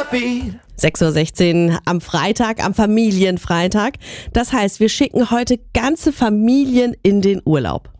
6:16 Uhr am Freitag, am Familienfreitag. Das heißt, wir schicken heute ganze Familien in den Urlaub.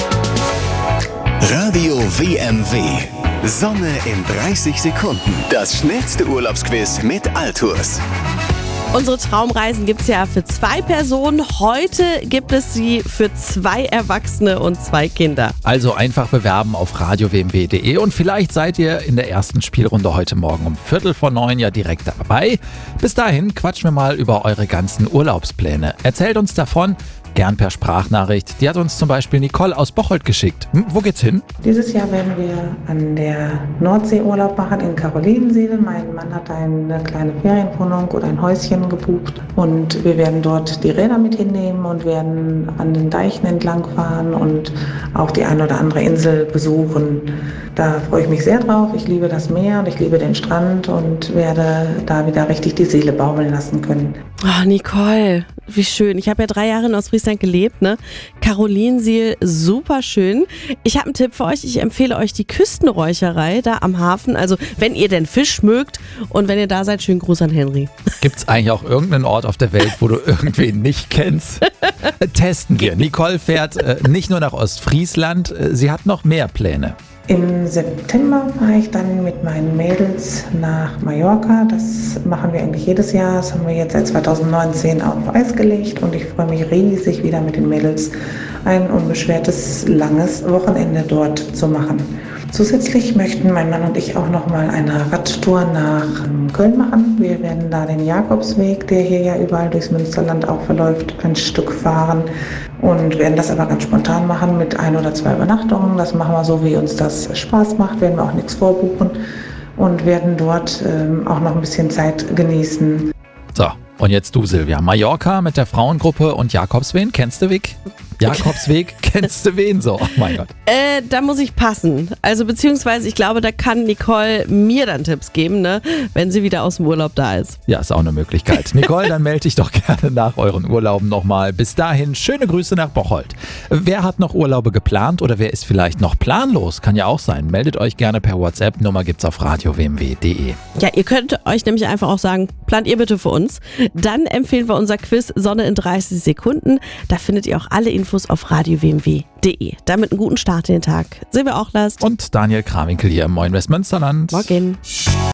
Radio WMW. Sonne in 30 Sekunden. Das schnellste Urlaubsquiz mit Altours. Unsere Traumreisen gibt es ja für 2 Personen. Heute gibt es sie für 2 Erwachsene und 2 Kinder. Also einfach bewerben auf radiowmw.de und vielleicht seid ihr in der ersten Spielrunde heute Morgen um 8:45 ja direkt dabei. Bis dahin quatschen wir mal über eure ganzen Urlaubspläne. Erzählt uns davon, gern per Sprachnachricht. Die hat uns zum Beispiel Nicole aus Bocholt geschickt. Wo geht's hin? Dieses Jahr werden wir an der Nordsee Urlaub machen in Carolinenseel. Mein Mann hat eine kleine Ferienwohnung oder ein Häuschen gebucht und wir werden dort die Räder mit hinnehmen und werden an den Deichen entlang fahren und auch die eine oder andere Insel besuchen. Da freue ich mich sehr drauf. Ich liebe das Meer und ich liebe den Strand und werde da wieder richtig die Seele baumeln lassen können. Oh, Nicole, wie schön. Ich habe ja 3 Jahre in Ostfriesland gelebt, ne? Carolinenseel, super schön. Ich habe einen Tipp für euch. Ich empfehle euch die Küstenräucherei da am Hafen. Also, wenn ihr denn Fisch mögt und wenn ihr da seid, schönen Gruß an Henry. Gibt's eigentlich auch irgendeinen Ort auf der Welt, wo du irgendwen nicht kennst? Testen wir. Nicole fährt nicht nur nach Ostfriesland, sie hat noch mehr Pläne. Im September fahre ich dann mit meinen Mädels nach Mallorca. Das machen wir eigentlich jedes Jahr. Das haben wir jetzt seit 2019 auf Eis gelegt und ich freue mich riesig, wieder mit den Mädels ein unbeschwertes, langes Wochenende dort zu machen. Zusätzlich möchten mein Mann und ich auch noch mal eine Radtour nach Köln machen. Wir werden da den Jakobsweg, der hier ja überall durchs Münsterland auch verläuft, ein Stück fahren und werden das aber ganz spontan machen mit 1 oder 2 Übernachtungen. Das machen wir so, wie uns das Spaß macht, werden wir auch nichts vorbuchen und werden dort auch noch ein bisschen Zeit genießen. So, und jetzt du, Silvia. Mallorca mit der Frauengruppe und Jakobsweg. Kennst du Weg? Jakobsweg, kennst du wen so? Oh mein Gott. Da muss ich passen. Also beziehungsweise ich glaube, da kann Nicole mir dann Tipps geben, ne, wenn sie wieder aus dem Urlaub da ist. Ja, ist auch eine Möglichkeit. Nicole, dann melde dich doch gerne nach euren Urlauben nochmal. Bis dahin, schöne Grüße nach Bocholt. Wer hat noch Urlaube geplant oder wer ist vielleicht noch planlos? Kann ja auch sein. Meldet euch gerne per WhatsApp. Nummer gibt's auf radiowmw.de. Ja, ihr könnt euch nämlich einfach auch sagen, plant ihr bitte für uns. Dann empfehlen wir unser Quiz Sonne in 30 Sekunden. Da findet ihr auch alle Infos auf radiowmw.de. Damit einen guten Start in den Tag. Silvia Ochlast und Daniel Krawinkel hier im Moin Westmünsterland. Morgen.